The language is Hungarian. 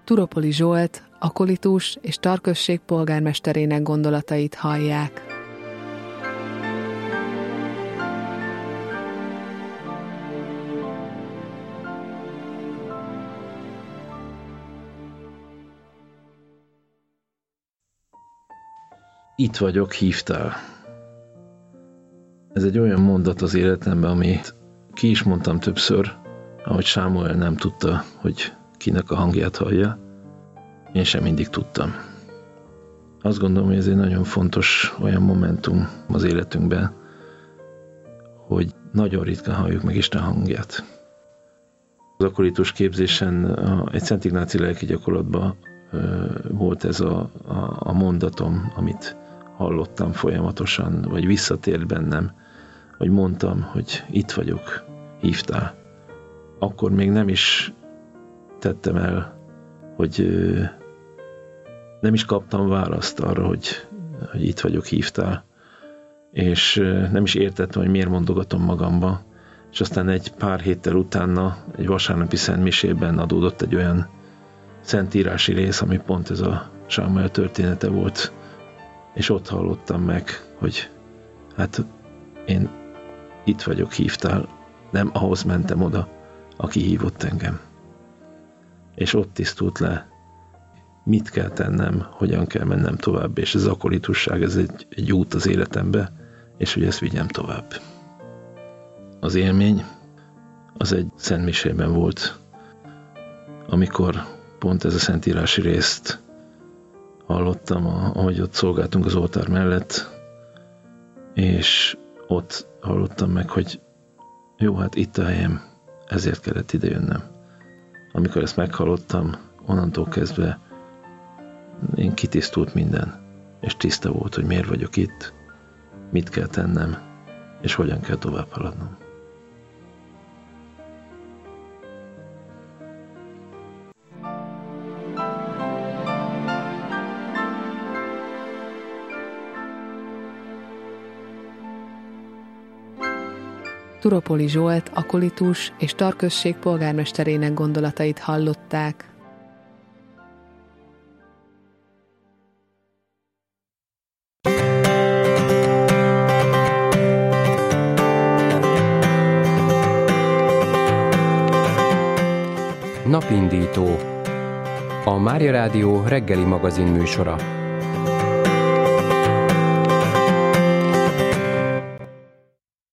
Turopoli Zsolt, akolitus és Tarközség polgármesterének gondolatait hallják. Itt vagyok, hívtál. Ez egy olyan mondat az életemben, amit ki is mondtam többször, ahogy Sámuel nem tudta, hogy kinek a hangját hallja. Én sem mindig tudtam. Azt gondolom, hogy ez egy nagyon fontos olyan momentum az életünkben, hogy nagyon ritkán halljuk meg Isten hangját. Az akolitus képzésen, egy Szent Ignáci lelki gyakorlatban volt ez a mondatom, amit hallottam folyamatosan, vagy visszatért bennem, hogy mondtam, hogy itt vagyok, hívtál. Akkor még nem is tettem el, hogy nem is kaptam választ arra, hogy itt vagyok, hívtál. És nem is értettem, hogy miért mondogatom magamba. És aztán egy pár héttel utána, egy vasárnapi szentmisében adódott egy olyan szentírási rész, ami pont ez a Sámuel története volt. És ott hallottam meg, hogy hát én itt vagyok, hívtál, nem ahhoz mentem oda, aki hívott engem. És ott tisztult le, mit kell tennem, hogyan kell mennem tovább, és ez az akolitusság, ez egy út az életembe, és hogy ezt vigyem tovább. Az élmény az egy szentmisében volt, amikor pont ez a szentírási részt hallottam, ahogy ott szolgáltunk az oltár mellett, és ott hallottam meg, hogy jó, hát itt a helyem, ezért kellett ide jönnem. Amikor ezt meghallottam, onnantól kezdve én kitisztult minden, és tiszta volt, hogy miért vagyok itt, mit kell tennem, és hogyan kell tovább haladnom. Turopoli Zsolt, akolitus és Tarközség polgármesterének gondolatait hallották. Napindító. A Mária Rádió reggeli magazin műsora.